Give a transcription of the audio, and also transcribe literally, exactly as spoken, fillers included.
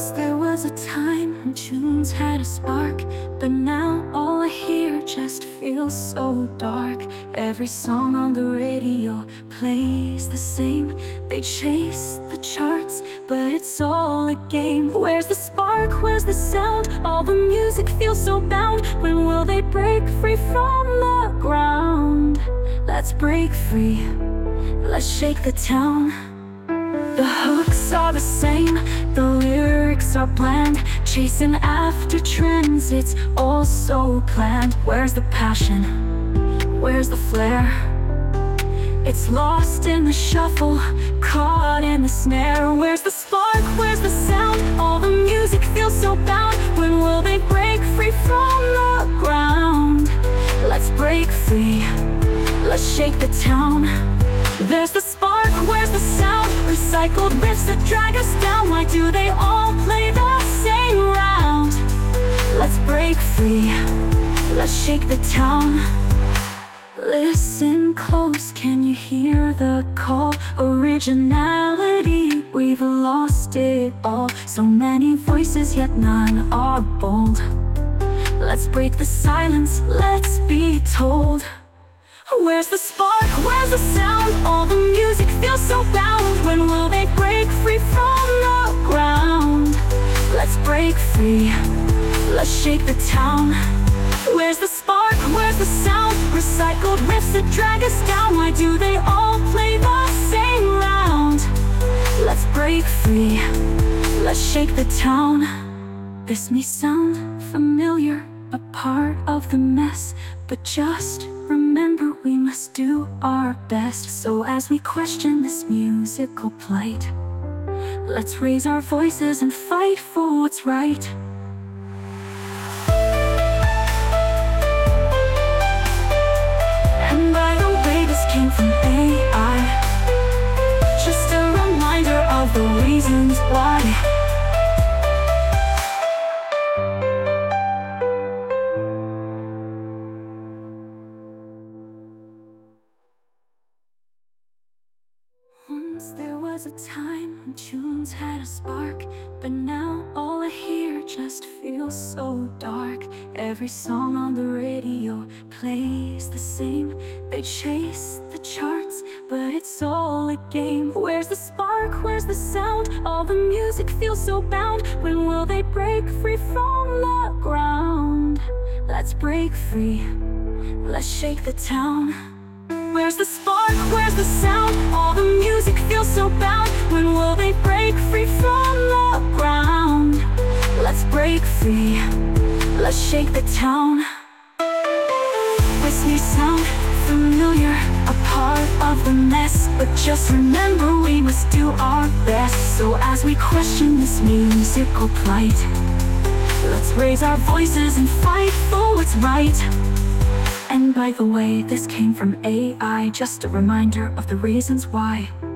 Once there was a time when tunes had a spark, but now all I hear just feels so dark. Every song on the radio plays the same. They chase the charts, but it's all a game. Where's the spark? Where's the sound? All the music feels so bound. When will they break free from the ground? Let's break free, let's shake the town. The hooks are the same, the lyrics are bland. Chasing after trends, it's all so planned. Where's the passion? Where's the flair? It's lost in the shuffle, caught in the snare. Where's the spark? Where's the sound? All the music feels so bound. When will they break free from the ground? Let's break free, let's shake the town. There's the spark, where's the sound? Recycled riffs that drag us down. Why do they all play the same round? Let's break free, let's shake the town. Listen close, can you hear the call? Originality, we've lost it all. So many voices, yet none are bold. Let's break the silence, let's be told. Where's the spark? Where's the sound? All the music feels so bound. When will they break free from the ground? Let's break free, let's shake the town. Where's the spark? Where's the sound? Recycled riffs that drag us down. Why do they all play the same round? Let's break free, let's shake the town. This may sound familiar, a part of the mess, but just remember we must do our best. So as we question this musical plight, let's raise our voices and fight for what's right. And by the way, this came from A I, just a reminder of the reasons why. There was a time when tunes had a spark, but now all I hear just feels so dark. Every song on the radio plays the same. They chase the charts, but it's all a game. Where's the spark? Where's the sound? All the music feels so bound. When will they break free from the ground? Let's break free, let's shake the town. Where's the spark? Where's the sound? All the music feels so bound. When will they break free from the ground? Let's break free, let's shake the town. This may sound familiar, a part of the mess, but just remember we must do our best. So as we question this musical plight, let's raise our voices and fight for what's right. And by the way, this came from A I, just a reminder of the reasons why.